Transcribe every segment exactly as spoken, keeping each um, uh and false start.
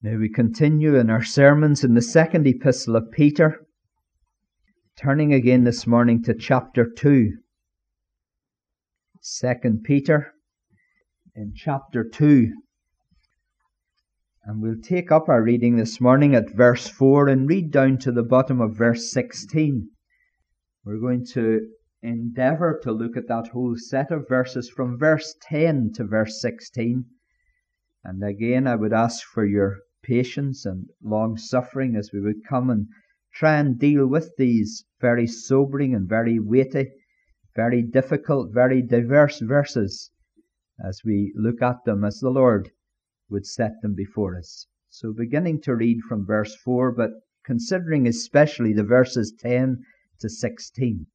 Now we continue in our sermons in the second epistle of Peter, turning again this morning to chapter two. Second Peter in chapter two. And we'll take up our reading this morning at verse four and read down to the bottom of verse sixteen. We're going to endeavour to look at that whole set of verses from verse ten to verse sixteen. And again, I would ask for your patience and long-suffering as we would come and try and deal with these very sobering and very weighty, very difficult, very diverse verses as we look at them as the Lord would set them before us. So beginning to read from verse four, but considering especially the verses ten to sixteen.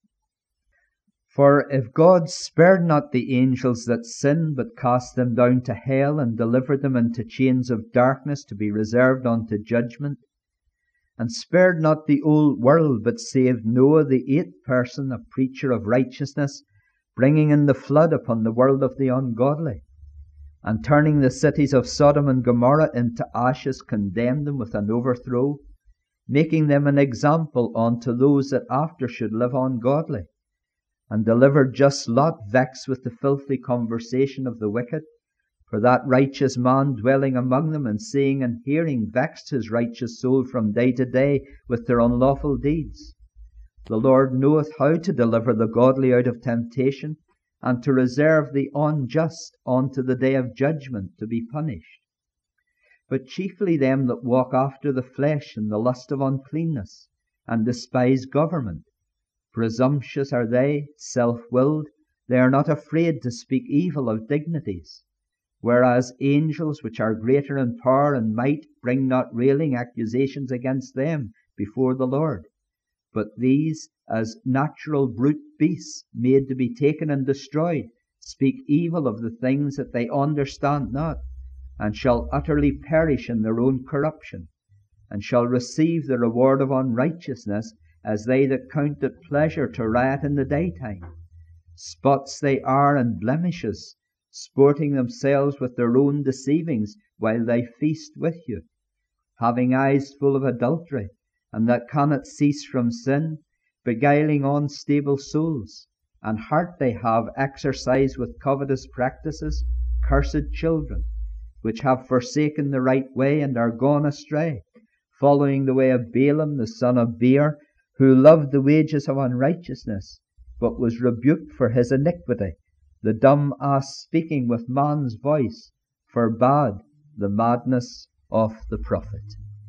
For if God spared not the angels that sinned, but cast them down to hell, and delivered them into chains of darkness to be reserved unto judgment, and spared not the old world, but saved Noah the eighth person, a preacher of righteousness, bringing in the flood upon the world of the ungodly, and turning the cities of Sodom and Gomorrah into ashes, condemned them with an overthrow, making them an example unto those that after should live ungodly, and delivered just Lot, vexed with the filthy conversation of the wicked. For that righteous man dwelling among them, and seeing and hearing, vexed his righteous soul from day to day with their unlawful deeds. The Lord knoweth how to deliver the godly out of temptation, and to reserve the unjust unto the day of judgment, to be punished. But chiefly them that walk after the flesh in the lust of uncleanness, and despise government. Presumptuous are they, self-willed, they are not afraid to speak evil of dignities. Whereas angels, which are greater in power and might, bring not railing accusations against them before the Lord. But these, as natural brute beasts, made to be taken and destroyed, speak evil of the things that they understand not, and shall utterly perish in their own corruption, and shall receive the reward of unrighteousness, as they that count it pleasure to riot in the daytime. Spots they are and blemishes, sporting themselves with their own deceivings while they feast with you, having eyes full of adultery, and that cannot cease from sin, beguiling unstable souls, and heart they have exercised with covetous practices, cursed children, which have forsaken the right way and are gone astray, following the way of Balaam the son of Beor, who loved the wages of unrighteousness, but was rebuked for his iniquity. The dumb ass speaking with man's voice forbade the madness of the prophet.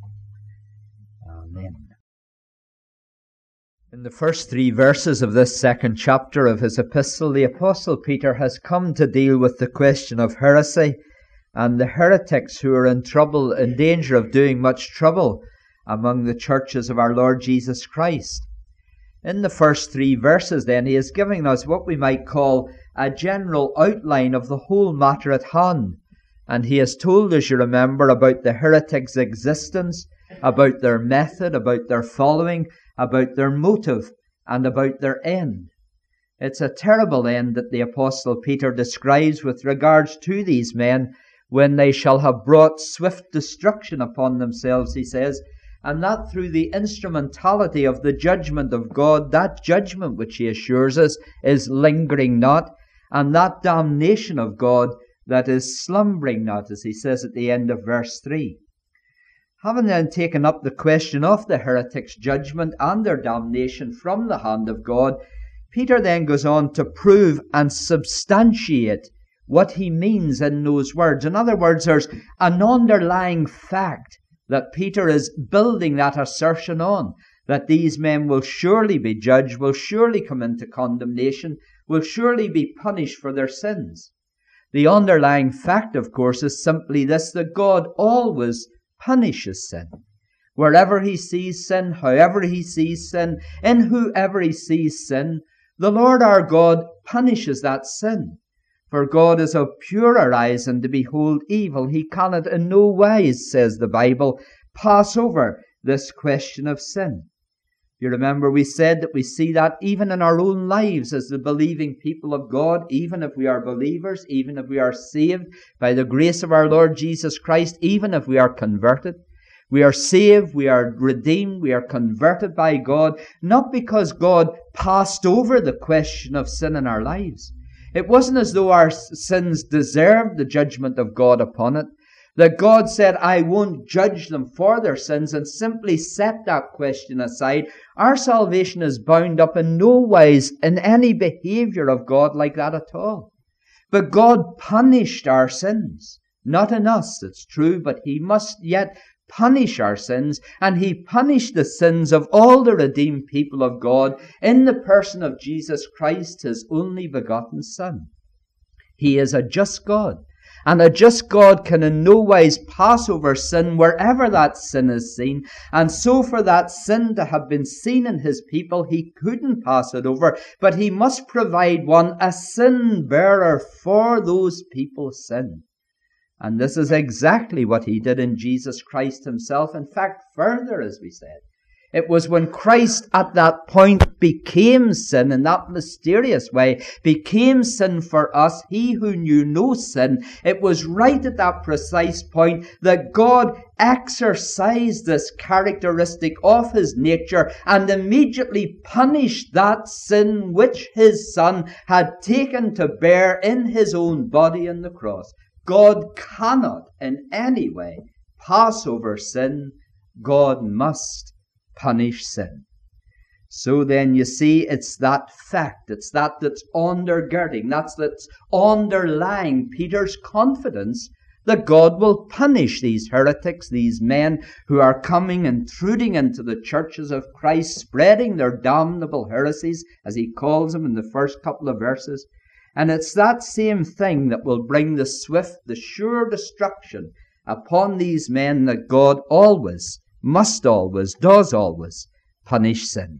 Amen. In the first three verses of this second chapter of his epistle, the Apostle Peter has come to deal with the question of heresy and the heretics who are in trouble, in danger of doing much trouble among the churches of our Lord Jesus Christ. In the first three verses, then, he is giving us what we might call a general outline of the whole matter at hand. And he has told us, you remember, about the heretics' existence, about their method, about their following, about their motive, and about their end. It's a terrible end that the Apostle Peter describes with regards to these men, when they shall have brought swift destruction upon themselves, he says, and that through the instrumentality of the judgment of God, that judgment which he assures us is lingering not, and that damnation of God that is slumbering not, as he says at the end of verse three. Having then taken up the question of the heretics' judgment and their damnation from the hand of God, Peter then goes on to prove and substantiate what he means in those words. In other words, there's an underlying fact that Peter is building that assertion on, that these men will surely be judged, will surely come into condemnation, will surely be punished for their sins. The underlying fact, of course, is simply this, that God always punishes sin. Wherever he sees sin, however he sees sin, in whoever he sees sin, the Lord our God punishes that sin. For God is of purer eyes than to behold evil. He cannot in no wise, says the Bible, pass over this question of sin. You remember we said that we see that even in our own lives as the believing people of God, even if we are believers, even if we are saved by the grace of our Lord Jesus Christ, even if we are converted. We are saved, we are redeemed, we are converted by God, not because God passed over the question of sin in our lives. It wasn't as though our sins deserved the judgment of God upon it, that God said, I won't judge them for their sins, and simply set that question aside. Our salvation is bound up in no wise in any behavior of God like that at all. But God punished our sins. Not in us, it's true, but He must yet punish our sins, and He punished the sins of all the redeemed people of God in the person of Jesus Christ, His only begotten Son. He is a just God. And a just God can in no wise pass over sin wherever that sin is seen. And so for that sin to have been seen in His people, He couldn't pass it over. But He must provide one, a sin bearer for those people's sin. And this is exactly what He did in Jesus Christ Himself. In fact, further, as we said, it was when Christ at that point became sin in that mysterious way, became sin for us, He who knew no sin. It was right at that precise point that God exercised this characteristic of His nature and immediately punished that sin which His Son had taken to bear in His own body on the cross. God cannot in any way pass over sin. God must punish sin. So then you see, it's that fact, it's that that's undergirding, that's that's underlying Peter's confidence that God will punish these heretics, these men who are coming, intruding into the churches of Christ, spreading their damnable heresies, as he calls them in the first couple of verses. And it's that same thing that will bring the swift, the sure destruction upon these men that God always, must always, does always punish sin.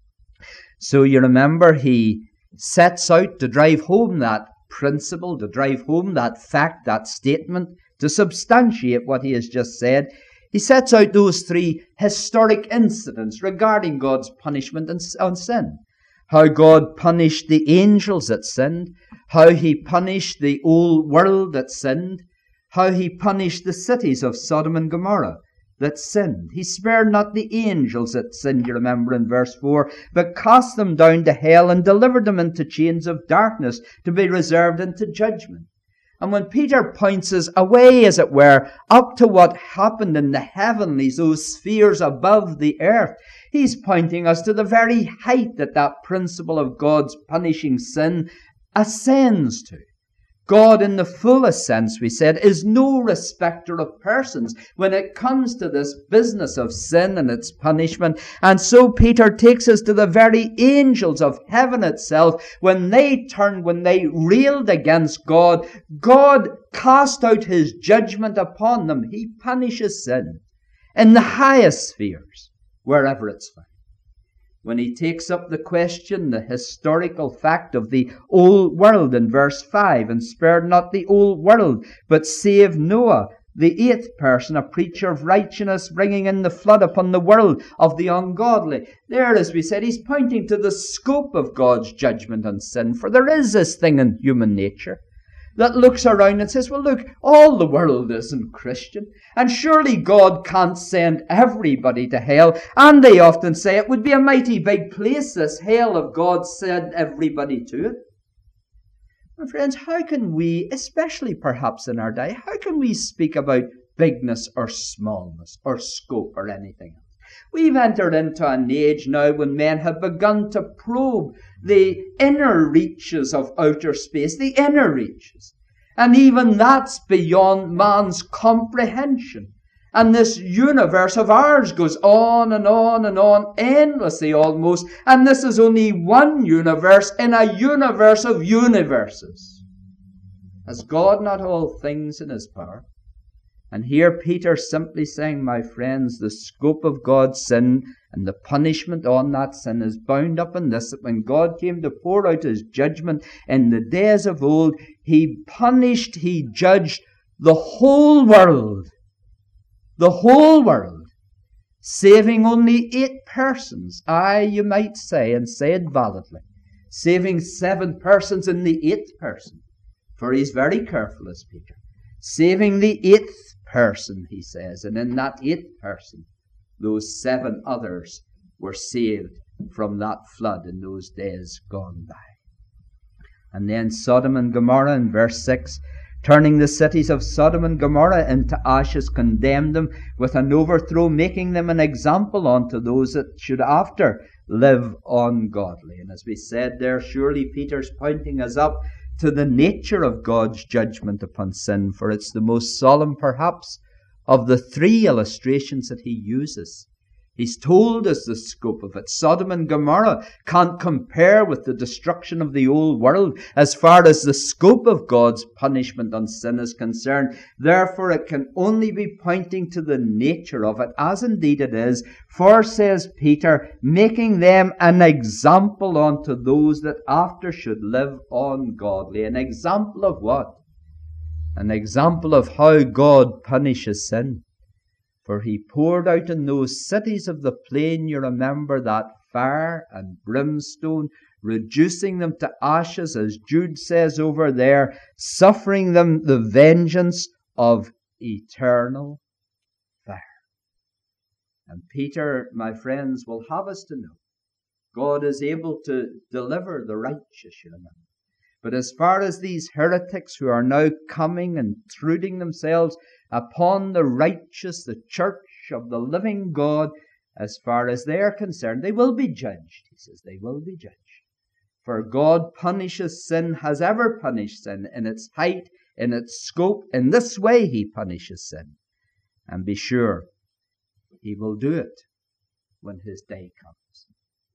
So you remember he sets out to drive home that principle, to drive home that fact, that statement, to substantiate what he has just said. He sets out those three historic incidents regarding God's punishment on sin. How God punished the angels that sinned, how He punished the old world that sinned, how He punished the cities of Sodom and Gomorrah that sinned. He spared not the angels that sinned, you remember in verse four, but cast them down to hell and delivered them into chains of darkness to be reserved unto judgment. And when Peter points us away, as it were, up to what happened in the heavenlies, those spheres above the earth, he's pointing us to the very height that that principle of God's punishing sin ascends to. God, in the fullest sense, we said, is no respecter of persons when it comes to this business of sin and its punishment. And so Peter takes us to the very angels of heaven itself. When they turned, when they railed against God, God cast out His judgment upon them. He punishes sin in the highest spheres, wherever it's found. When he takes up the question, the historical fact of the old world in verse five, and spared not the old world, but saved Noah, the eighth person, a preacher of righteousness, bringing in the flood upon the world of the ungodly. There, as we said, he's pointing to the scope of God's judgment on sin, for there is this thing in human nature that looks around and says, well, look, all the world isn't Christian, and surely God can't send everybody to hell. And they often say it would be a mighty big place, this hell, if God sent everybody to it. My friends, how can we, especially perhaps in our day, how can we speak about bigness or smallness or scope or anything else? We've entered into an age now when men have begun to probe the inner reaches of outer space, the inner reaches. And even that's beyond man's comprehension. And this universe of ours goes on and on and on, endlessly almost. And this is only one universe in a universe of universes. Has God not all things in His power? And here Peter simply saying, my friends, the scope of God's sin and the punishment on that sin is bound up in this, that when God came to pour out His judgment in the days of old, He punished, He judged the whole world. The whole world. saving only eight persons. Aye, you might say, and say it validly, saving seven persons in the eighth person. For he's very careful, as Peter. Saving the eighth person, he says, and in that eighth person, those seven others were saved from that flood in those days gone by. And then Sodom and Gomorrah in verse six, turning the cities of Sodom and Gomorrah into ashes, condemned them with an overthrow, making them an example unto those that should after live ungodly. And as we said there, surely Peter's pointing us up to the nature of God's judgment upon sin, for it's the most solemn, perhaps, of the three illustrations that he uses. He's told us the scope of it. Sodom and Gomorrah can't compare with the destruction of the old world as far as the scope of God's punishment on sin is concerned. Therefore, it can only be pointing to the nature of it, as indeed it is. For, says Peter, making them an example unto those that after should live ungodly. An example of what? An example of how God punishes sin. For he poured out in those cities of the plain, you remember, that fire and brimstone, reducing them to ashes, as Jude says over there, suffering them the vengeance of eternal fire. And Peter, my friends, will have us to know God is able to deliver the righteous, you remember. But as far as these heretics who are now coming and intruding themselves upon the righteous, the church of the living God, as far as they are concerned, they will be judged. He says they will be judged. For God punishes sin, has ever punished sin, in its height, in its scope. In this way he punishes sin. And be sure, he will do it when his day comes.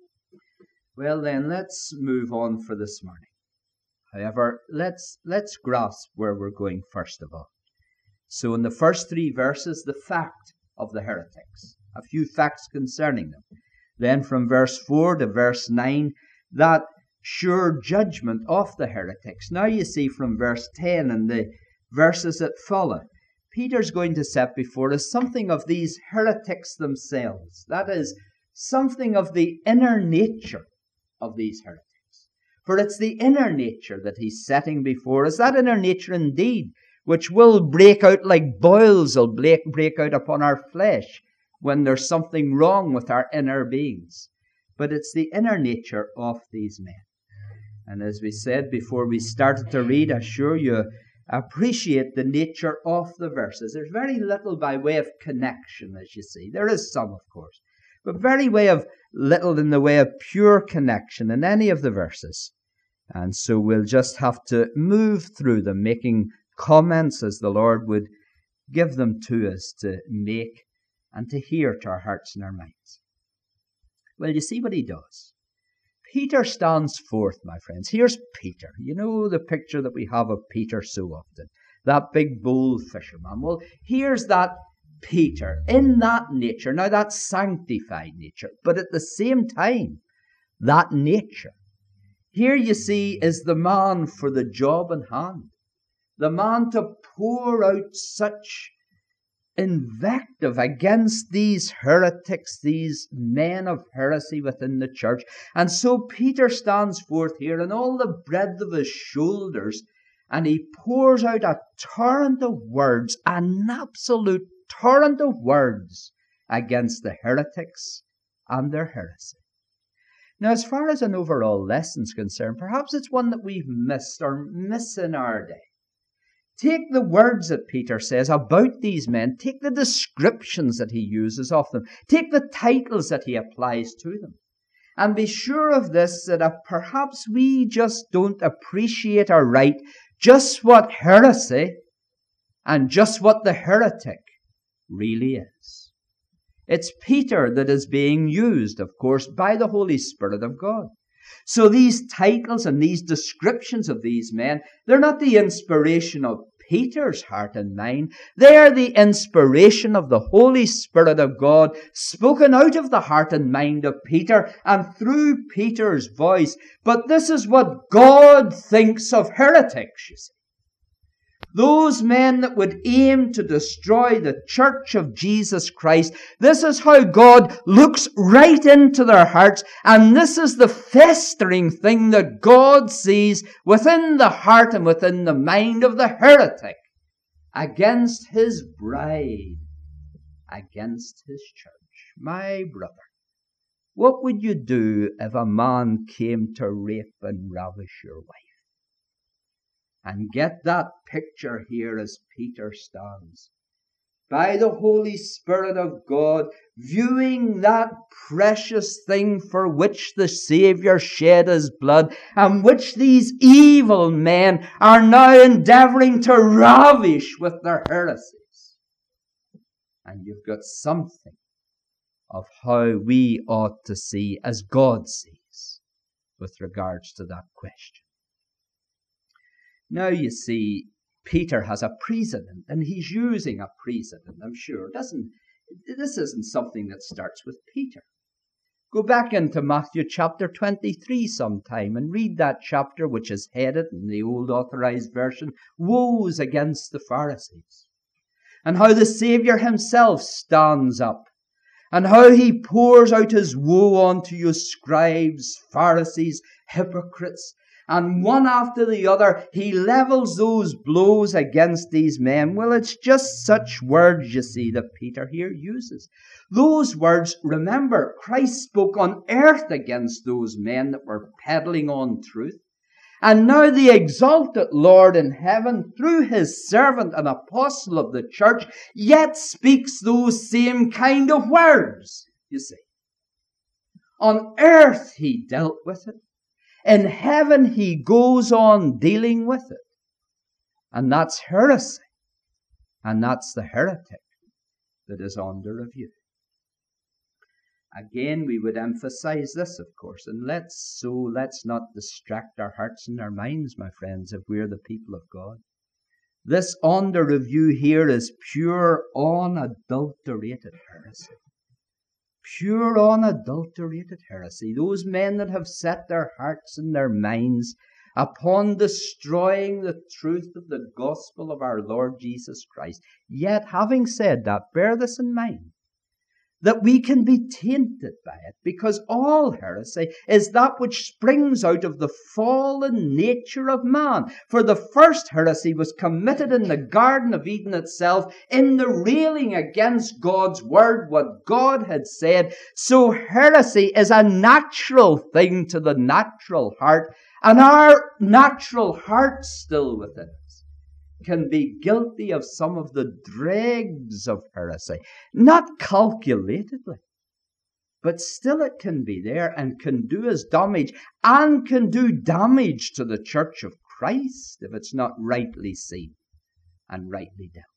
Well then, let's move on for this morning. However, let's let's grasp where we're going first of all. So in the first three verses, the fact of the heretics, a few facts concerning them. Then from verse four to verse nine, that sure judgment of the heretics. Now you see from verse ten and the verses that follow, Peter's going to set before us something of these heretics themselves. That is, something of the inner nature of these heretics. For it's the inner nature that he's setting before us, that inner nature indeed, which will break out like boils will break, break out upon our flesh when there's something wrong with our inner beings. But it's the inner nature of these men. And as we said before we started to read, I'm sure you appreciate the nature of the verses. There's very little by way of connection, as you see. There is some, of course, but very way of little in the way of pure connection in any of the verses. And so we'll just have to move through them, making comments as the Lord would give them to us to make and to hear to our hearts and our minds. Well, you see what he does. Peter stands forth, my friends. Here's Peter. You know the picture that we have of Peter so often, that big bold fisherman. Well, here's that Peter in that nature, now that sanctified nature, but at the same time, that nature. Here you see is the man for the job in hand, the man to pour out such invective against these heretics, these men of heresy within the church. And so Peter stands forth here in all the breadth of his shoulders, and he pours out a torrent of words, an absolute torrent of words against the heretics and their heresy. Now, as far as an overall lesson's concerned, perhaps it's one that we've missed or miss in our day. Take the words that Peter says about these men. Take the descriptions that he uses of them. Take the titles that he applies to them. And be sure of this, that if perhaps we just don't appreciate or right just what heresy and just what the heretic really is. It's Peter that is being used, of course, by the Holy Spirit of God. So these titles and these descriptions of these men, they're not the inspiration of Peter's heart and mind. They are the inspiration of the Holy Spirit of God, spoken out of the heart and mind of Peter and through Peter's voice. But this is what God thinks of heretics, you see. those men that would aim to destroy the church of Jesus Christ. This is how God looks right into their hearts, and this is the festering thing that God sees within the heart and within the mind of the heretic against his bride, against his church. My brother, what would you do if a man came to rape and ravish your wife? And get that picture here as Peter stands, by the Holy Spirit of God, viewing that precious thing for which the Saviour shed his blood, and which these evil men are now endeavouring to ravish with their heresies. And you've got something of how we ought to see as God sees with regards to that question. Now you see, Peter has a precedent, and he's using a precedent, I'm sure. Doesn't, this isn't something that starts with Peter. Go back into Matthew chapter twenty-three sometime and read that chapter, which is headed in the old authorized version, Woes Against the Pharisees. And how the Saviour himself stands up, and how he pours out his woe onto you scribes, Pharisees, hypocrites, and one after the other, he levels those blows against these men. Well, it's just such words, you see, that Peter here uses. Those words, remember, Christ spoke on earth against those men that were peddling on truth. And now the exalted Lord in heaven, through his servant and apostle of the church, yet speaks those same kind of words, you see. On earth he dealt with it. In heaven he goes on dealing with it. And that's heresy. And that's the heretic that is under review. Again, we would emphasize this, of course, and let's so let's not distract our hearts and our minds, my friends, if we're the people of God. This under review here is pure, unadulterated heresy. Pure, unadulterated heresy. Those men that have set their hearts and their minds upon destroying the truth of the gospel of our Lord Jesus Christ. Yet, having said that, bear this in mind, that we can be tainted by it, because all heresy is that which springs out of the fallen nature of man. For the first heresy was committed in the Garden of Eden itself, in the railing against God's word, what God had said. So heresy is a natural thing to the natural heart, and our natural heart still within us can be guilty of some of the dregs of heresy. Not calculatedly, but still it can be there and can do us damage, and can do damage to the church of Christ if it's not rightly seen and rightly dealt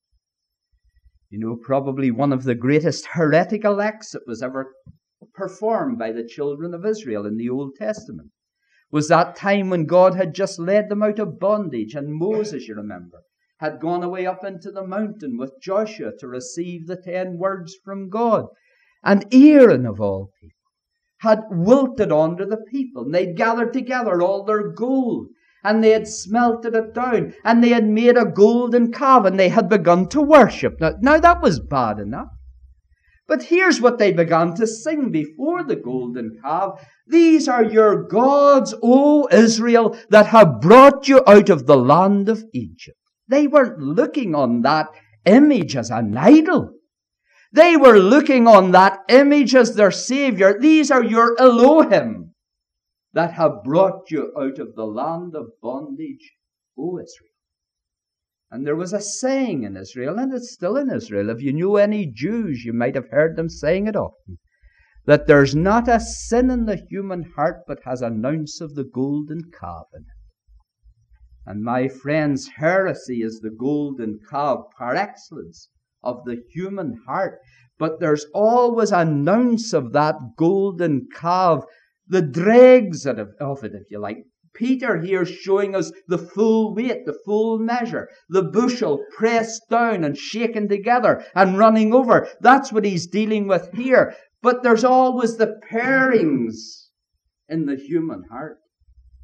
with. You know, probably one of the greatest heretical acts that was ever performed by the children of Israel in the Old Testament was that time when God had just led them out of bondage, and Moses, you remember, had gone away up into the mountain with Joshua to receive the ten words from God. And Aaron, of all people, had wilted under the people, and they'd gathered together all their gold, and they had smelted it down, and they had made a golden calf, and they had begun to worship. Now, now that was bad enough. But here's what they began to sing before the golden calf. These are your gods, O Israel, that have brought you out of the land of Egypt. They weren't looking on that image as an idol. They were looking on that image as their Savior. These are your Elohim that have brought you out of the land of bondage, O Israel. And there was a saying in Israel, and it's still in Israel. If you knew any Jews, you might have heard them saying it often, that there's not a sin in the human heart but has an ounce of the golden calf in it. And my friends, heresy is the golden calf par excellence of the human heart. But there's always an ounce of that golden calf, the dregs of it, if you like. Peter here showing us the full weight, the full measure, the bushel pressed down and shaken together and running over. That's what he's dealing with here. But there's always the parings in the human heart.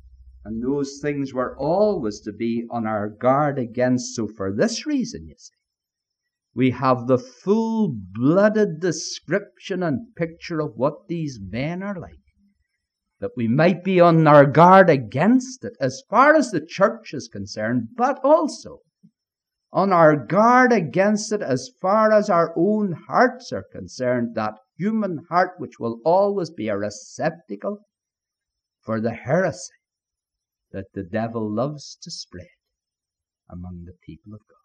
And those things we're always to be on our guard against. So for this reason, you see, we have the full-blooded description and picture of what these men are like, that we might be on our guard against it as far as the church is concerned, but also on our guard against it as far as our own hearts are concerned, that human heart which will always be a receptacle for the heresy that the devil loves to spread among the people of God.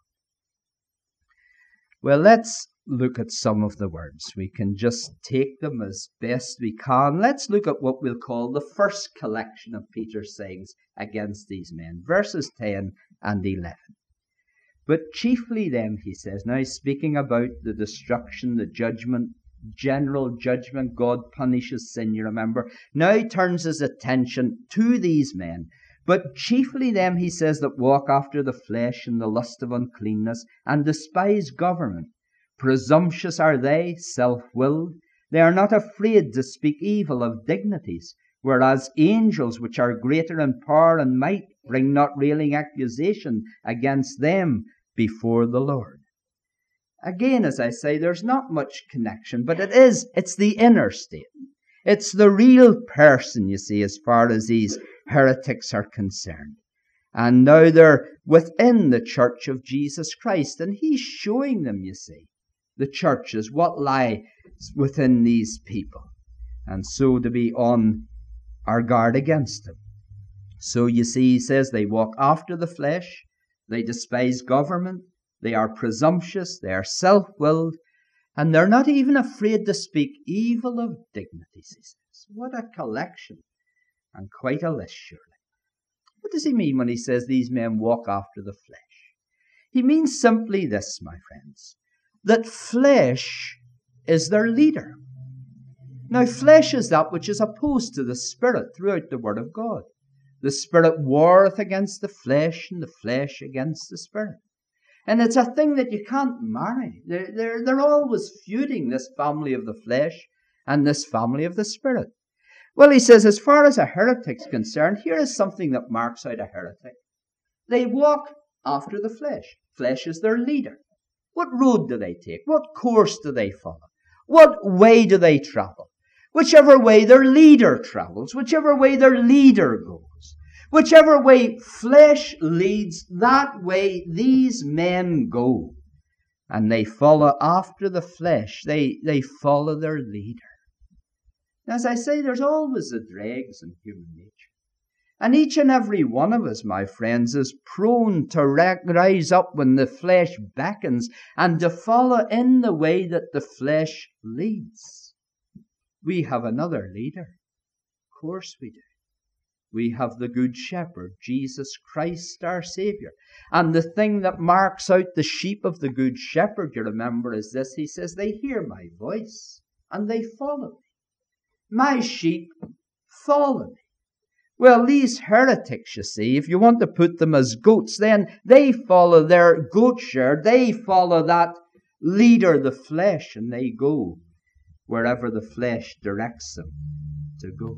Well, let's look at some of the words. We can just take them as best we can. Let's look at what we'll call the first collection of Peter's sayings against these men, verses ten and eleven. But chiefly them, he says, now speaking about the destruction, the judgment, general judgment, God punishes sin, you remember. Now he turns his attention to these men. But chiefly them, he says, that walk after the flesh and the lust of uncleanness, and despise government. Presumptuous are they, self-willed. They are not afraid to speak evil of dignities, whereas angels, which are greater in power and might, bring not railing accusation against them before the Lord. Again, as I say, there's not much connection, but it is, it's the inner state. It's the real person, you see, as far as these heretics are concerned. And now they're within the church of Jesus Christ, and he's showing them, you see, the churches, what lie within these people, and so to be on our guard against them. So you see, he says they walk after the flesh, they despise government, they are presumptuous, they are self-willed, and they're not even afraid to speak evil of dignities, he says. What a collection, and quite a list, surely. What does he mean when he says these men walk after the flesh? He means simply this, my friends, that flesh is their leader. Now, flesh is that which is opposed to the Spirit throughout the Word of God. The Spirit warreth against the flesh, and the flesh against the Spirit. And it's a thing that you can't marry. They're, they're, they're always feuding, this family of the flesh and this family of the Spirit. Well, he says, as far as a heretic's concerned, here is something that marks out a heretic. They walk after the flesh. Flesh is their leader. What road do they take? What course do they follow? What way do they travel? Whichever way their leader travels, whichever way their leader goes, whichever way flesh leads, that way these men go. And they follow after the flesh. They, they follow their leader. As I say, there's always the dregs in human nature. And each and every one of us, my friends, is prone to rise up when the flesh beckons and to follow in the way that the flesh leads. We have another leader. Of course we do. We have the Good Shepherd, Jesus Christ, our Savior. And the thing that marks out the sheep of the Good Shepherd, you remember, is this. He says, they hear my voice and they follow me. My sheep follow me. Well, these heretics, you see, if you want to put them as goats, then they follow their goat sherd. They follow that leader, the flesh, and they go wherever the flesh directs them to go.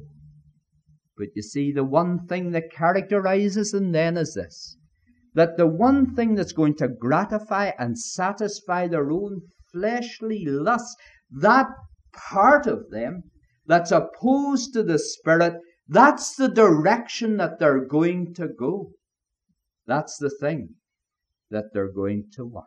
But you see, the one thing that characterizes them then is this, that the one thing that's going to gratify and satisfy their own fleshly lusts, that part of them that's opposed to the Spirit, that's the direction that they're going to go. That's the thing that they're going to want.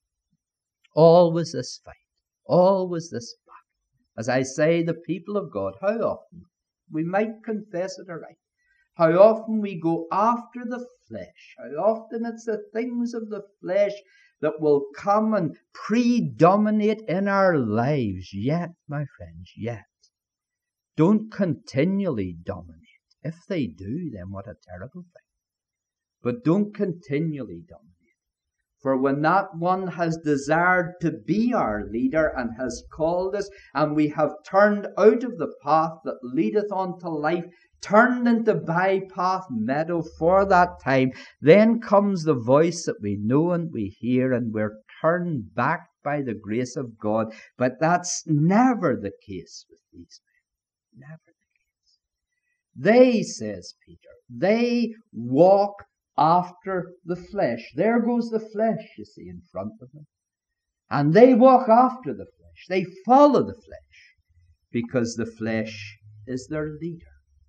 Always this fight. Always this battle. As I say, the people of God, how often, we might confess it aright, how often we go after the flesh, how often it's the things of the flesh that will come and predominate in our lives. Yet, my friends, yet, don't continually dominate. If they do, then what a terrible thing. But don't continually dominate. For when that one has desired to be our leader and has called us, and we have turned out of the path that leadeth unto life, turned into bypath meadow for that time, then comes the voice that we know and we hear, and we're turned back by the grace of God. But that's never the case with these men. Never the case. They, says Peter, they walk after the flesh. There goes the flesh, you see, in front of them. And they walk after the flesh. They follow the flesh because the flesh is their leader.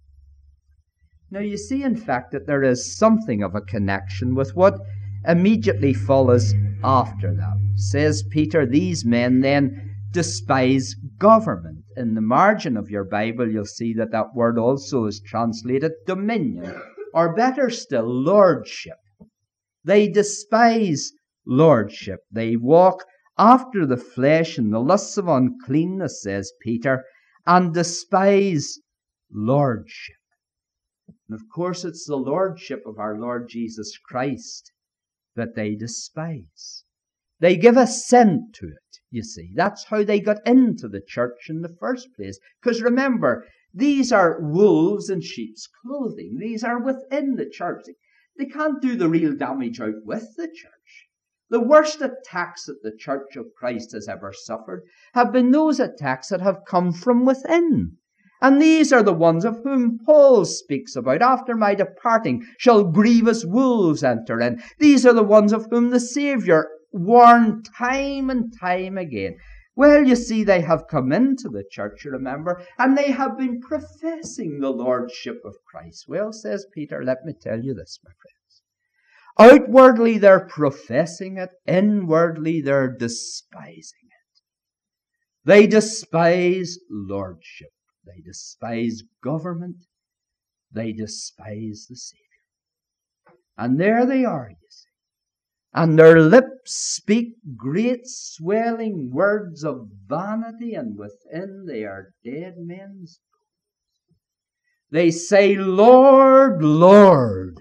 Now you see, in fact, that there is something of a connection with what immediately follows after that. Says Peter, these men then despise government. In the margin of your Bible, you'll see that that word also is translated dominion, or better still, lordship. They despise lordship. They walk after the flesh and the lusts of uncleanness, says Peter, and despise lordship. And of course, it's the lordship of our Lord Jesus Christ that they despise. They give assent to it, you see. That's how they got into the church in the first place. Because remember, these are wolves in sheep's clothing. These are within the church. They can't do the real damage out with the church. The worst attacks that the Church of Christ has ever suffered have been those attacks that have come from within. And these are the ones of whom Paul speaks about. After my departing shall grievous wolves enter in. These are the ones of whom the Saviour warned time and time again. Well, you see, they have come into the church, you remember, and they have been professing the lordship of Christ. Well, says Peter, let me tell you this, my friends. Outwardly they're professing it, inwardly they're despising it. They despise lordship. They despise government. They despise the Savior. And there they are, you see. And their lips speak great swelling words of vanity, and within they are dead men's bones. They say, Lord, Lord.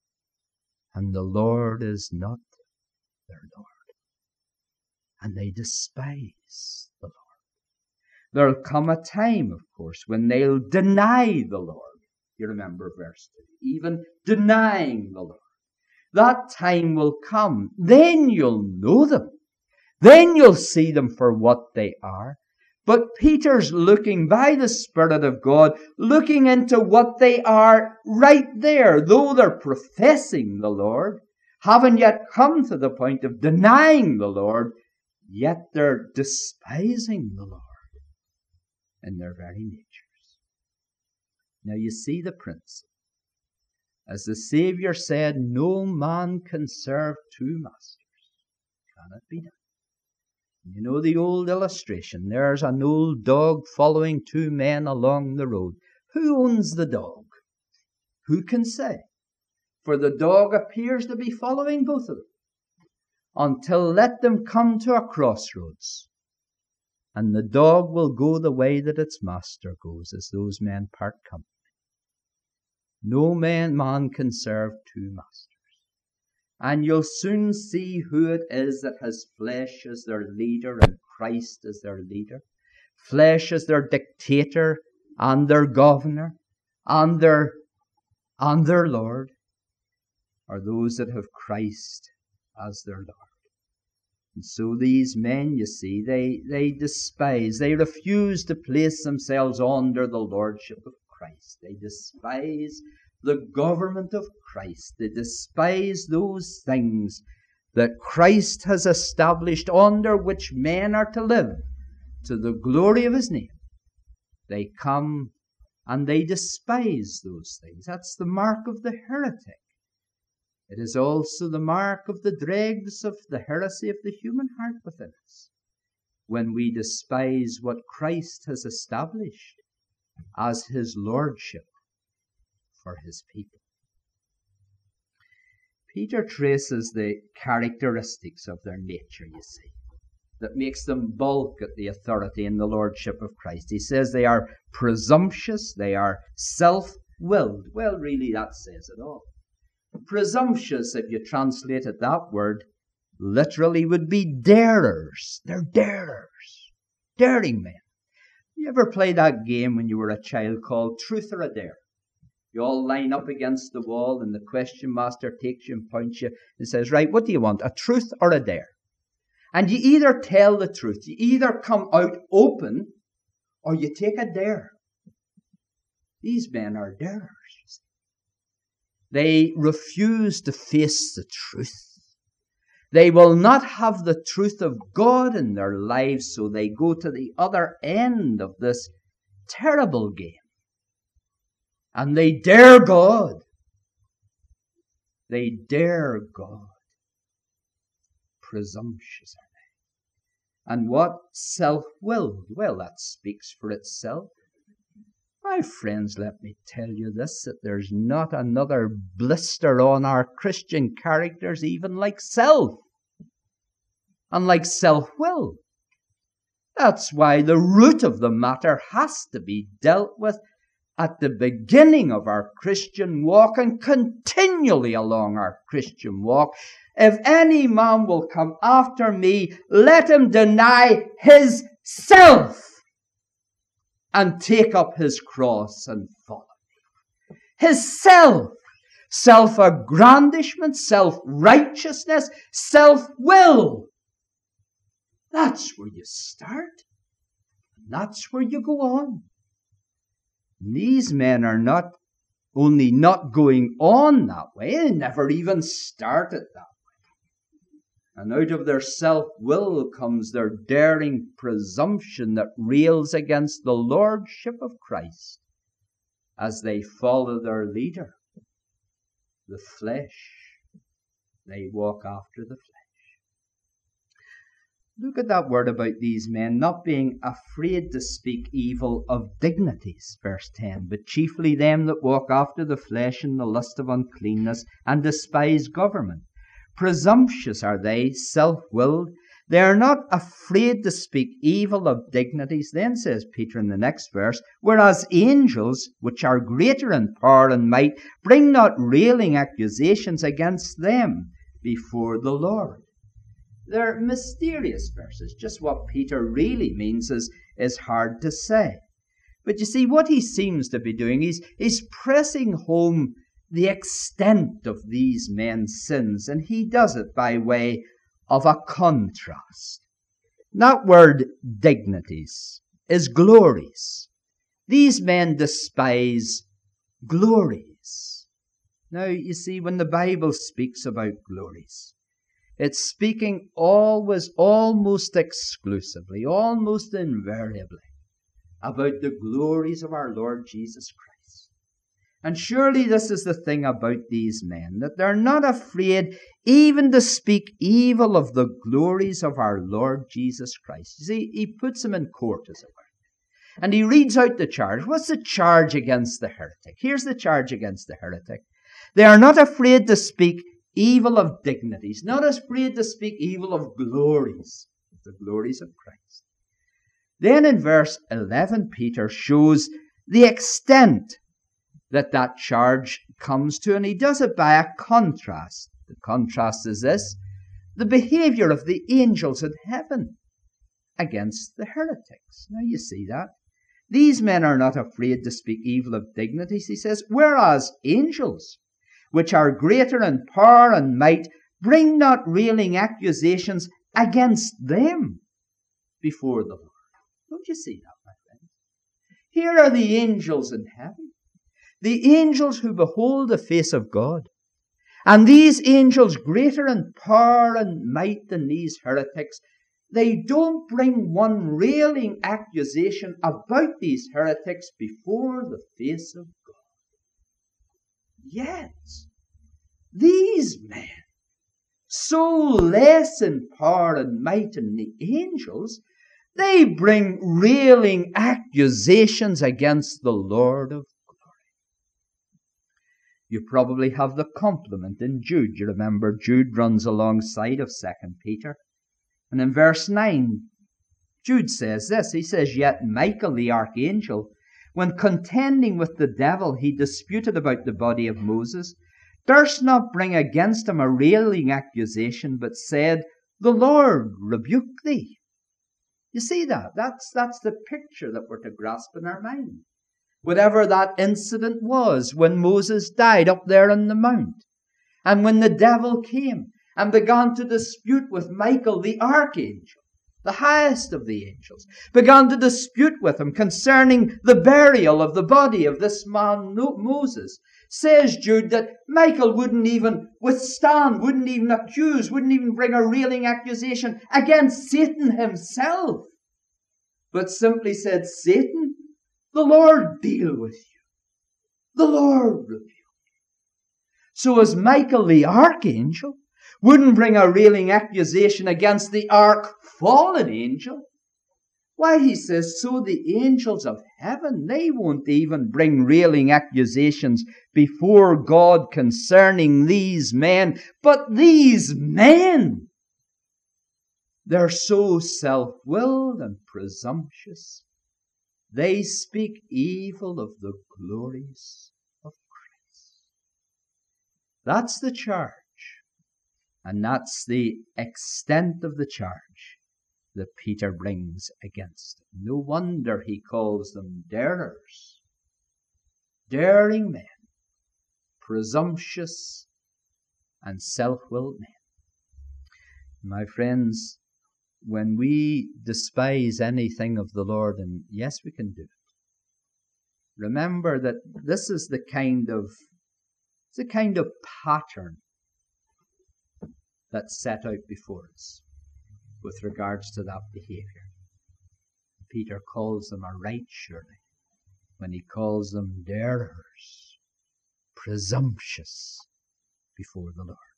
And the Lord is not their Lord. And they despise the Lord. There'll come a time, of course, when they'll deny the Lord. You remember verse two. Even denying the Lord. That time will come. Then you'll know them. Then you'll see them for what they are. But Peter's looking by the Spirit of God, looking into what they are right there. Though they're professing the Lord, haven't yet come to the point of denying the Lord, yet they're despising the Lord in their very natures. Now you see the principle. As the Saviour said, no man can serve two masters. Can it be done? You know the old illustration. There's an old dog following two men along the road. Who owns the dog? Who can say? For the dog appears to be following both of them. Until let them come to a crossroads. And the dog will go the way that its master goes as those men part company. No man, man can serve two masters. And you'll soon see who it is that has flesh as their leader and Christ as their leader. Flesh as their dictator and their governor and their, and their Lord. Are those that have Christ as their Lord. And so these men, you see, they, they despise, they refuse to place themselves under the lordship of Christ. They despise the government of Christ. They despise those things that Christ has established under which men are to live to the glory of His name. They come and they despise those things. That's the mark of the heretic. It is also the mark of the dregs of the heresy of the human heart within us, when we despise what Christ has established as His lordship for His people. Peter traces the characteristics of their nature, you see, that makes them balk at the authority and the lordship of Christ. He says they are presumptuous, they are self-willed. Well, really, that says it all. Presumptuous, if you translated that word, literally would be darers. They're darers. Daring men. You ever play that game when you were a child called Truth or a Dare? You all line up against the wall and the question master takes you and points you and says, right, what do you want, a truth or a dare? And you either tell the truth, you either come out open or you take a dare. These men are darers. They refuse to face the truth. They will not have the truth of God in their lives, so they go to the other end of this terrible game. And they dare God. They dare God. Presumptuous are they. And what? Self-willed. Well, that speaks for itself. My friends, let me tell you this, that there's not another blister on our Christian characters even like self. And like self-will. That's why the root of the matter has to be dealt with at the beginning of our Christian walk and continually along our Christian walk. If any man will come after me, let him deny his self and take up his cross and follow me. His self. Self-aggrandishment, self-righteousness, self-will. That's where you start. And that's where you go on. And these men are not only not going on that way, they never even started that way. And out of their self-will comes their daring presumption that rails against the lordship of Christ as they follow their leader, the flesh. They walk after the flesh. Look at that word about these men not being afraid to speak evil of dignities, verse ten, but chiefly them that walk after the flesh in the lust of uncleanness and despise government. Presumptuous are they, self-willed. They are not afraid to speak evil of dignities. Then says Peter in the next verse, whereas angels, which are greater in power and might, bring not railing accusations against them before the Lord. They're mysterious verses. Just what Peter really means is, is hard to say. But you see, what he seems to be doing, he's, he's pressing home the extent of these men's sins, and he does it by way of a contrast. That word dignities is glories. These men despise glories. Now, you see, when the Bible speaks about glories, it's speaking always, almost exclusively, almost invariably about the glories of our Lord Jesus Christ. And surely this is the thing about these men, that they're not afraid even to speak evil of the glories of our Lord Jesus Christ. You see, he puts them in court, as it were. And he reads out the charge. What's the charge against the heretic? Here's the charge against the heretic. They are not afraid to speak evil of dignities, not afraid to speak evil of glories, the glories of Christ. Then in verse eleven, Peter shows the extent that that charge comes to, and he does it by a contrast. The contrast is this: the behavior of the angels in heaven against the heretics. Now you see that. These men are not afraid to speak evil of dignities, he says, whereas angels, which are greater in power and might, bring not railing accusations against them before the Lord. Don't you see that, my friends? Here are the angels in heaven, the angels who behold the face of God. And these angels, greater in power and might than these heretics, they don't bring one railing accusation about these heretics before the face of God. Yet, these men, so less in power and might than the angels, they bring railing accusations against the Lord of glory. You probably have the compliment in Jude. You remember Jude runs alongside of Second Peter. And in verse nine, Jude says this. He says, yet Michael the archangel, when contending with the devil, he disputed about the body of Moses, durst not bring against him a railing accusation, but said, the Lord rebuke thee. You see that? That's, that's the picture that we're to grasp in our mind. Whatever that incident was when Moses died up there on the mount, and when the devil came and began to dispute with Michael the archangel, the highest of the angels, began to dispute with him concerning the burial of the body of this man Moses. Says Jude that Michael wouldn't even withstand, wouldn't even accuse, wouldn't even bring a railing accusation against Satan himself, but simply said, Satan, the Lord deal with you. The Lord rebuke you. So as Michael the archangel wouldn't bring a railing accusation against the arch-fallen angel, why, he says, so the angels of heaven, they won't even bring railing accusations before God concerning these men. But these men, they're so self-willed and presumptuous. They speak evil of the glories of Christ. That's the charge. And that's the extent of the charge that Peter brings against them. No wonder he calls them darers, daring men, presumptuous and self-willed men. My friends, when we despise anything of the Lord, and yes, we can do it, remember that this is the kind of the kind of pattern that's set out before us with regards to that behavior. Peter calls them aright, surely, when he calls them darers, presumptuous before the Lord.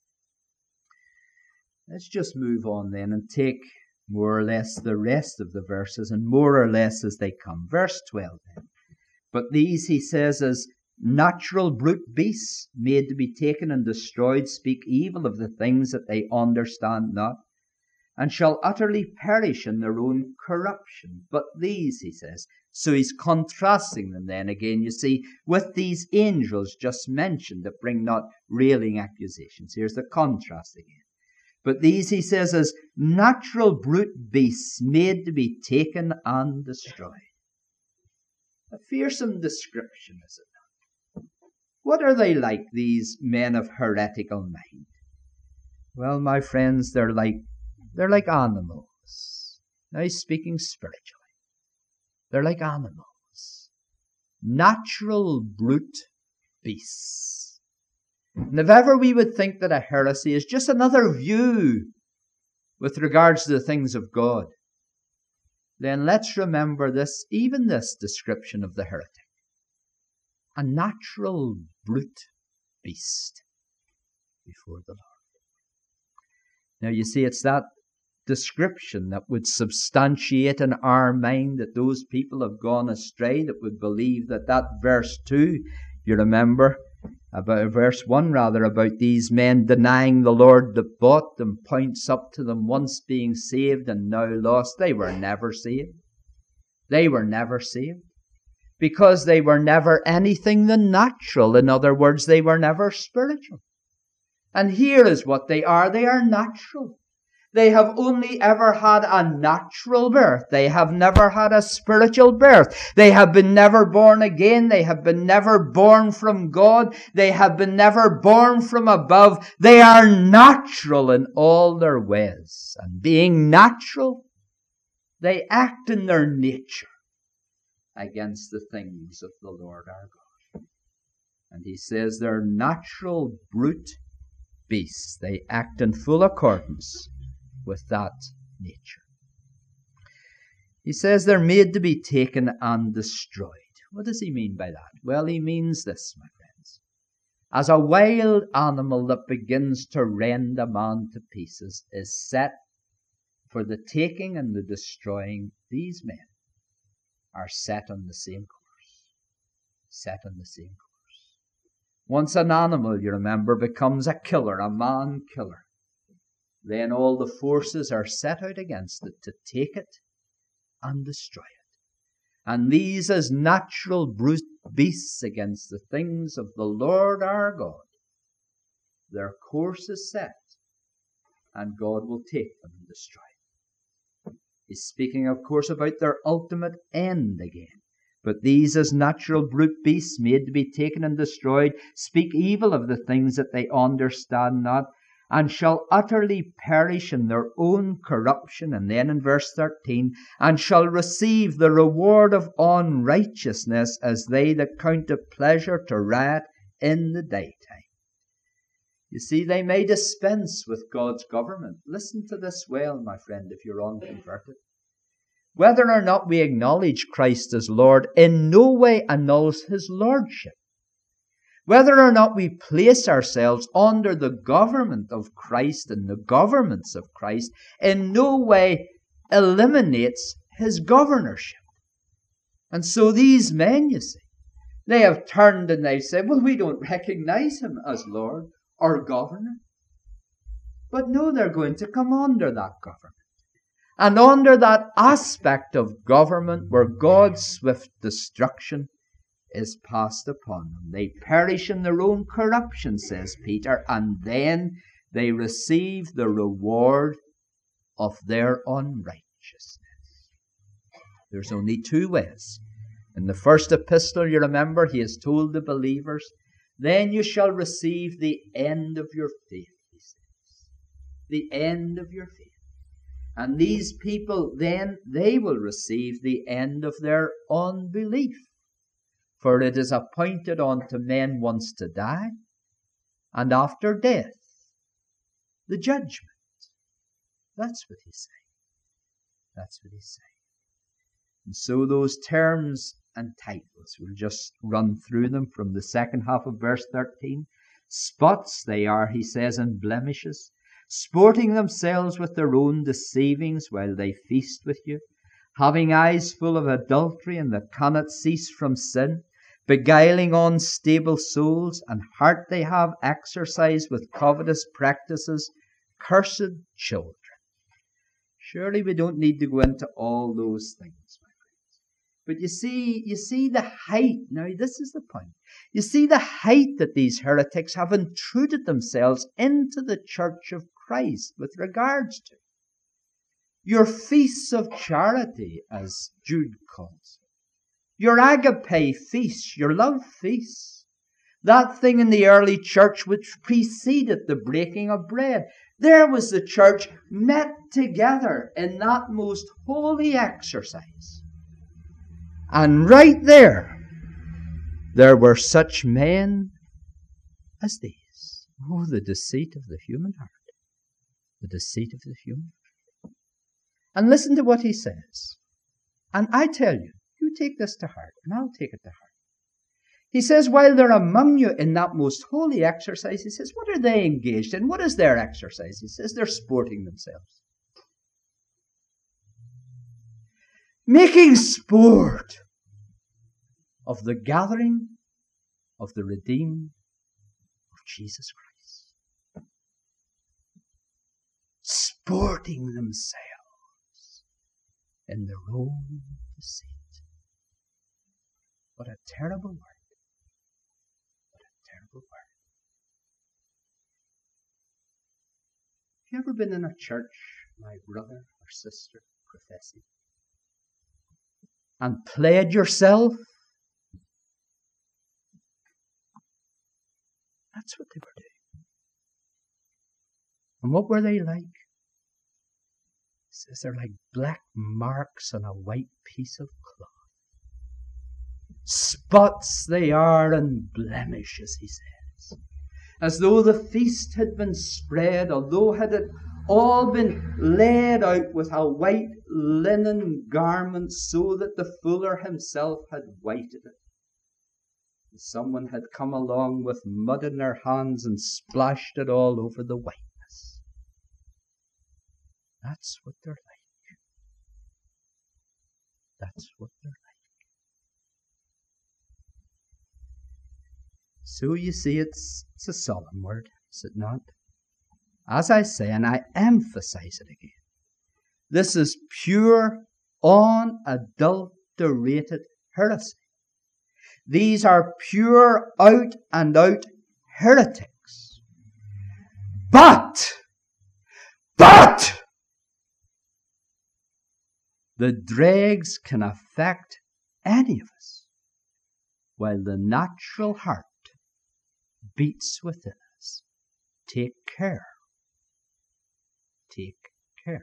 Let's just move on then and take more or less the rest of the verses, and more or less as they come. Verse twelve then. But these, he says, as natural brute beasts made to be taken and destroyed, speak evil of the things that they understand not, and shall utterly perish in their own corruption. But these, he says, so he's contrasting them then again, you see, with these angels just mentioned that bring not railing accusations. Here's the contrast again. But these, he says, as natural brute beasts made to be taken and destroyed. A fearsome description, is it not? What are they like, these men of heretical mind? Well, my friends, they're like They're like animals. Now he's speaking spiritually. They're like animals. Natural brute beasts. And if ever we would think that a heresy is just another view with regards to the things of God, then let's remember this, even this description of the heretic. A natural brute beast before the Lord. Now you see, it's that description that would substantiate in our mind that those people have gone astray, that would believe that that verse two, you remember, about verse one rather, about these men denying the Lord that bought them, points up to them once being saved and now lost. They were never saved. They were never saved because they were never anything than natural. In other words, they were never spiritual. And here is what they are. They are natural. They have only ever had a natural birth. They have never had a spiritual birth. They have been never born again. They have been never born from God. They have been never born from above. They are natural in all their ways. And being natural, they act in their nature against the things of the Lord our God. And he says they're natural brute beasts. They act in full accordance with that nature. He says they're made to be taken and destroyed. What does he mean by that? Well, he means this, my friends. As a wild animal that begins to rend a man to pieces is set for the taking and the destroying, these men are set on the same course. Set on the same course. Once an animal, you remember, becomes a killer, a man killer, then all the forces are set out against it to take it and destroy it. And these as natural brute beasts against the things of the Lord our God, their course is set, and God will take them and destroy them. He's speaking, of course, about their ultimate end again. But these as natural brute beasts made to be taken and destroyed speak evil of the things that they understand not, and shall utterly perish in their own corruption. And then in verse thirteen, and shall receive the reward of unrighteousness as they that count it pleasure to riot in the daytime. You see, they may dispense with God's government. Listen to this well, my friend, if you're unconverted. Whether or not we acknowledge Christ as Lord in no way annuls his lordship. Whether or not we place ourselves under the government of Christ and the governments of Christ in no way eliminates his governorship. And so these men, you see, they have turned and they've said, well, we don't recognize him as Lord or governor. But no, they're going to come under that government. And under that aspect of government where God's swift destruction is passed upon them. They perish in their own corruption, says Peter, and then they receive the reward of their unrighteousness. There's only two ways. In the first epistle, you remember, he has told the believers, then you shall receive the end of your faith, he says. The end of your faith. And these people, then, they will receive the end of their unbelief. For it is appointed unto men once to die, and after death, the judgment. That's what he's saying. That's what he's saying. And so those terms and titles, we'll just run through them from the second half of verse thirteen. Spots they are, he says, and blemishes, sporting themselves with their own deceivings while they feast with you, having eyes full of adultery and that cannot cease from sin, beguiling unstable souls, and heart they have exercised with covetous practices, cursed children. Surely we don't need to go into all those things, my friends. But you see, you see the height. Now, this is the point. You see the height that these heretics have intruded themselves into the church of Christ with regards to your feasts of charity, as Jude calls it. Your agape feasts, your love feasts. That thing in the early church which preceded the breaking of bread. There was the church met together in that most holy exercise. And right there, there were such men as these. Oh, the deceit of the human heart. The deceit of the human heart. And listen to what he says. And I tell you, you take this to heart, and I'll take it to heart. He says, while they're among you in that most holy exercise, he says, what are they engaged in? What is their exercise? He says, they're sporting themselves. Making sport of the gathering of the redeemed of Jesus Christ. Sporting themselves in their own deceit. What a terrible word. What a terrible word. Have you ever been in a church, my brother or sister, professing, and played yourself? That's what they were doing. And what were they like? It says they're like black marks on a white piece of cloth. Spots they are and blemishes, he says. As though the feast had been spread, although had it all been laid out with a white linen garment, so that the fuller himself had whited it. And someone had come along with mud in their hands and splashed it all over the whiteness. That's what they're like. That's what they're like. So you see, it's, it's a solemn word, is it not? As I say, and I emphasize it again, this is pure, unadulterated heresy. These are pure, out and out heretics. But, but, the dregs can affect any of us, while the natural heart beats within us. Take care take care.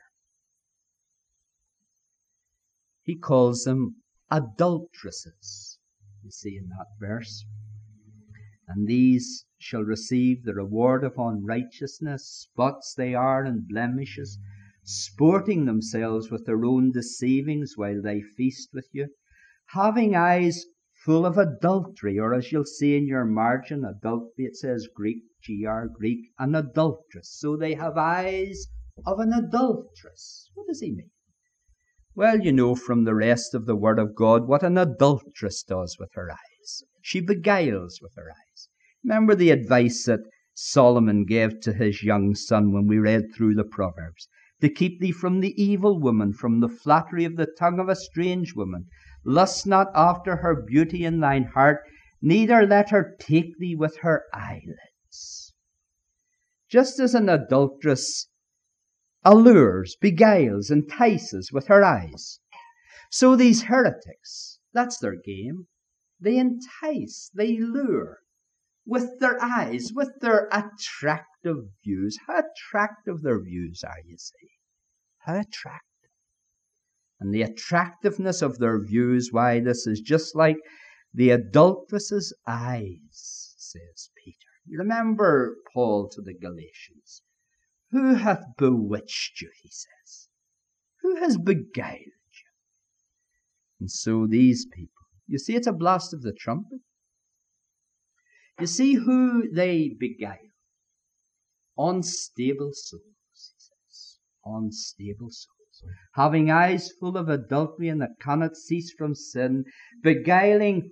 He calls them adulteresses, you see in that verse. And these shall receive the reward of unrighteousness. Spots they are and blemishes, sporting themselves with their own deceivings while they feast with you, having eyes full of adultery, or as you'll see in your margin, adultery, it says Greek, G R, Greek, an adulteress. So they have eyes of an adulteress. What does he mean? Well, you know from the rest of the Word of God what an adulteress does with her eyes. She beguiles with her eyes. Remember the advice that Solomon gave to his young son when we read through the Proverbs, to keep thee from the evil woman, from the flattery of the tongue of a strange woman. Lust not after her beauty in thine heart, neither let her take thee with her eyelids. Just as an adulteress allures, beguiles, entices with her eyes, so these heretics, that's their game. They entice, they lure with their eyes, with their attractive views. How attractive their views are, you see. How attractive. And the attractiveness of their views, why, this is just like the adulteress's eyes, says Peter. You remember Paul to the Galatians. Who hath bewitched you, he says. Who has beguiled you? And so these people, you see, it's a blast of the trumpet. You see who they beguile. Unstable souls, he says. Unstable souls. Having eyes full of adultery and that cannot cease from sin, beguiling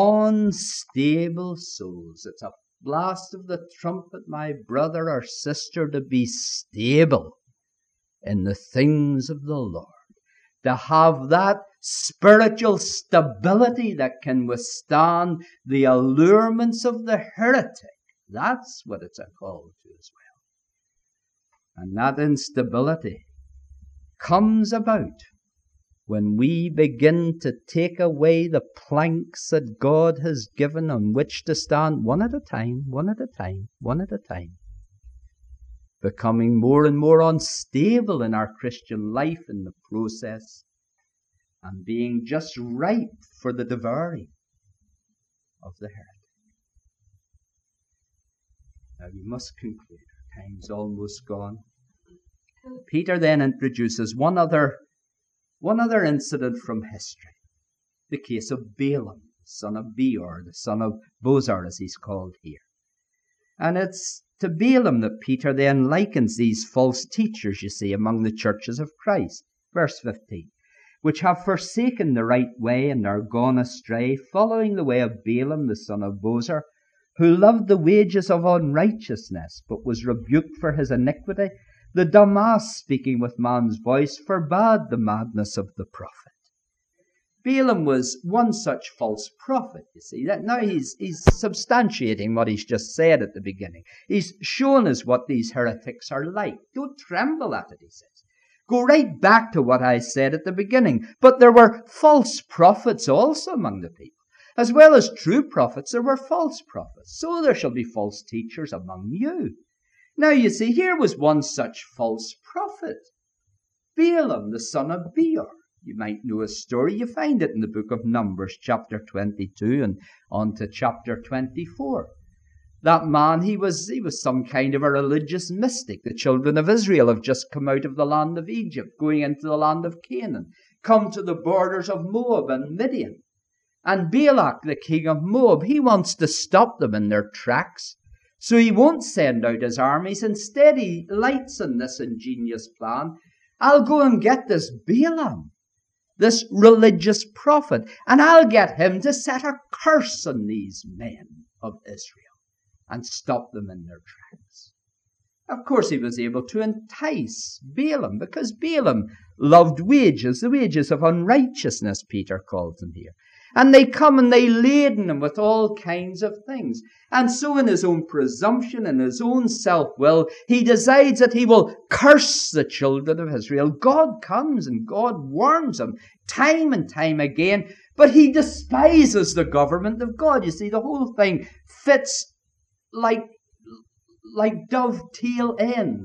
unstable souls. It's a blast of the trumpet, my brother or sister, to be stable in the things of the Lord. To have that spiritual stability that can withstand the allurements of the heretic. That's what it's a call to as well. And that instability comes about when we begin to take away the planks that God has given on which to stand one at a time, one at a time, one at a time. Becoming more and more unstable in our Christian life in the process, and being just ripe for the devouring of the heretic. Now we must conclude. Our time's almost gone. Peter then introduces one other, one other incident from history. The case of Balaam, son of Beor, the son of Bozor, as he's called here. And it's to Balaam that Peter then likens these false teachers, you see, among the churches of Christ. Verse fifteen. Which have forsaken the right way and are gone astray, following the way of Balaam, the son of Bozor, who loved the wages of unrighteousness, but was rebuked for his iniquity. The dumb ass, speaking with man's voice, forbade the madness of the prophet. Balaam was one such false prophet, you see. That now he's, he's substantiating what he's just said at the beginning. He's shown us what these heretics are like. Don't tremble at it, he says. Go right back to what I said at the beginning. But there were false prophets also among the people. As well as true prophets, there were false prophets. So there shall be false teachers among you. Now you see, here was one such false prophet. Balaam, the son of Beor. You might know his story. You find it in the book of Numbers, chapter twenty-two, and on to chapter twenty-four. That man, he was, he was some kind of a religious mystic. The children of Israel have just come out of the land of Egypt, going into the land of Canaan, come to the borders of Moab and Midian. And Balak, the king of Moab, he wants to stop them in their tracks. So he won't send out his armies. Instead, he lights on this ingenious plan. I'll go and get this Balaam, this religious prophet, and I'll get him to set a curse on these men of Israel and stop them in their tracks. Of course, he was able to entice Balaam, because Balaam loved wages, the wages of unrighteousness, Peter calls them here. And they come and they laden him with all kinds of things. And so in his own presumption, in his own self-will, he decides that he will curse the children of Israel. God comes and God warns him time and time again, but he despises the government of God. You see, the whole thing fits like, like dovetail ends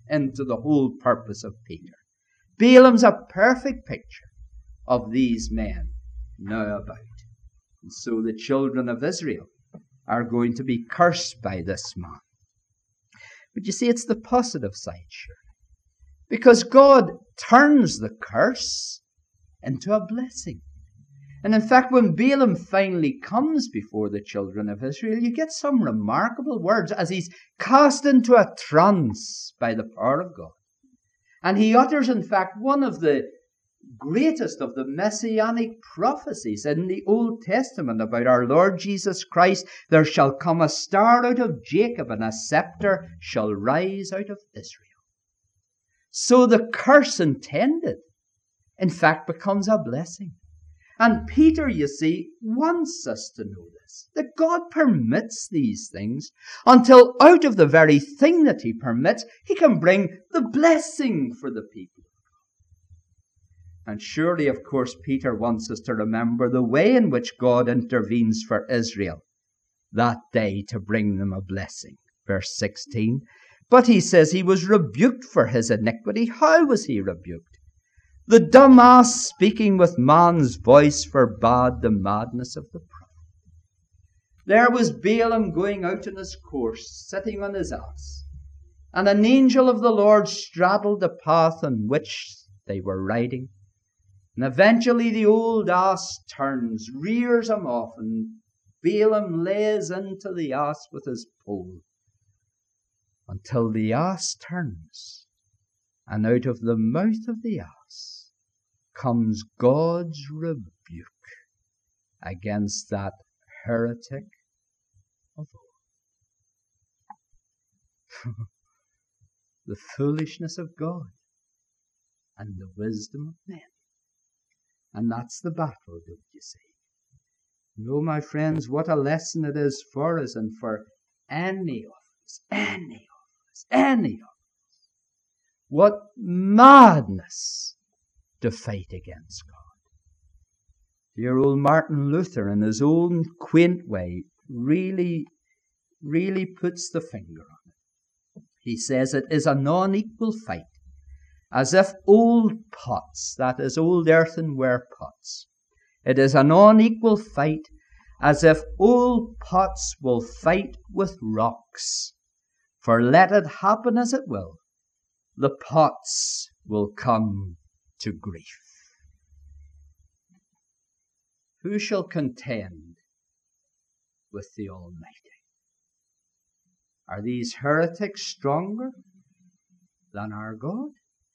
into the whole purpose of Peter. Balaam's a perfect picture of these men now about. And so the children of Israel are going to be cursed by this man. But you see, it's the positive side, sure. Because God turns the curse into a blessing. And in fact, when Balaam finally comes before the children of Israel, you get some remarkable words as he's cast into a trance by the power of God. And he utters, in fact, one of the greatest of the messianic prophecies in the Old Testament about our Lord Jesus Christ. There shall come a star out of Jacob, and a scepter shall rise out of Israel. So the curse intended, in fact, becomes a blessing. And Peter, you see, wants us to know this, that God permits these things until out of the very thing that he permits, he can bring the blessing for the people. And surely, of course, Peter wants us to remember the way in which God intervenes for Israel that day to bring them a blessing. Verse sixteen. But he says he was rebuked for his iniquity. How was he rebuked? The dumb ass speaking with man's voice forbade the madness of the prophet. There was Balaam going out in his course, sitting on his ass, and an angel of the Lord straddled the path on which they were riding. And eventually the old ass turns, rears him off, and Balaam lays into the ass with his pole until the ass turns, and out of the mouth of the ass comes God's rebuke against that heretic of old. The foolishness of God and the wisdom of men. And that's the battle, don't you see? No, my friends, what a lesson it is for us and for any of us, any of us, any of us. What madness to fight against God. Dear old Martin Luther, in his own quaint way, really, really puts the finger on it. He says it is a non-equal fight, as if old pots, that is, old earthenware pots, it is a non-equal fight, as if old pots will fight with rocks. For let it happen as it will, the pots will come to grief. Who shall contend with the Almighty? Are these heretics stronger than our God?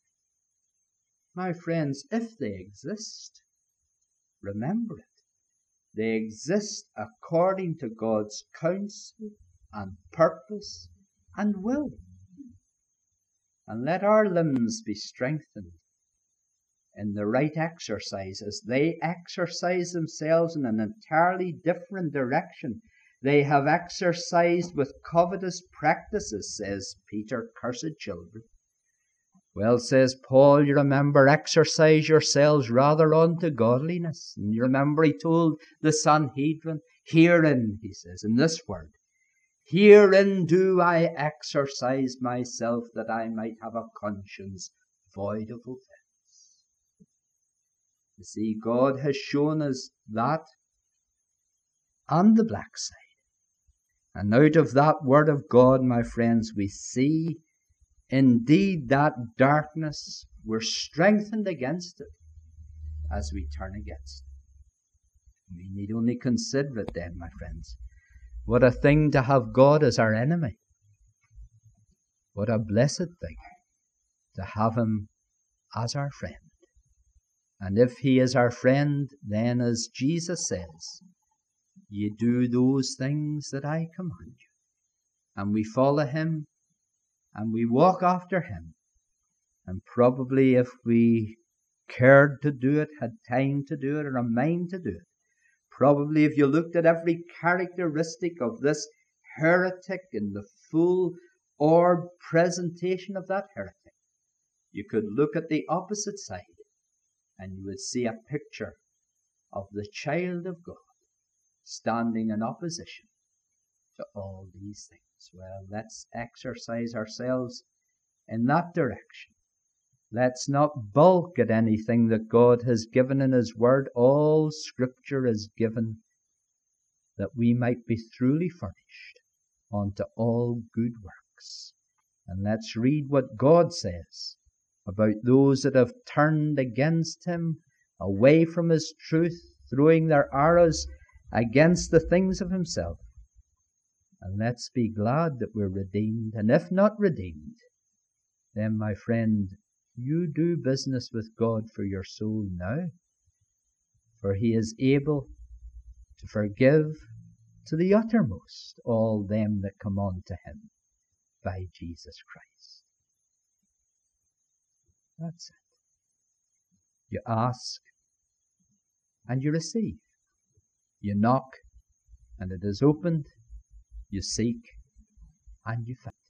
My friends, if they exist, remember it. They exist according to God's counsel and purpose and will. And let our limbs be strengthened in the right exercise as they exercise themselves in an entirely different direction. They have exercised with covetous practices, says Peter, cursed children. Well, says Paul, you remember, exercise yourselves rather unto godliness. And you remember he told the Sanhedrin, herein, he says, in this word, herein do I exercise myself, that I might have a conscience void of offence. You see, God has shown us that and the black side. And out of that word of God, my friends, we see indeed that darkness, we're strengthened against it as we turn against it. We need only consider it then, my friends. What a thing to have God as our enemy. What a blessed thing to have him as our friend. And if he is our friend, then as Jesus says, ye do those things that I command you. And we follow him and we walk after him. And probably if we cared to do it, had time to do it, or a mind to do it, probably if you looked at every characteristic of this heretic in the full orb presentation of that heretic, you could look at the opposite side and you would see a picture of the child of God standing in opposition to all these things. Well, let's exercise ourselves in that direction. Let's not balk at anything that God has given in His Word. All Scripture is given that we might be truly furnished unto all good works. And let's read what God says about those that have turned against Him, away from His truth, throwing their arrows against the things of Himself. And let's be glad that we're redeemed. And if not redeemed, then, my friend, you do business with God for your soul now. For He is able to forgive to the uttermost all them that come unto Him by Jesus Christ. That's it. You ask and you receive. You knock and it is opened. You seek and you find.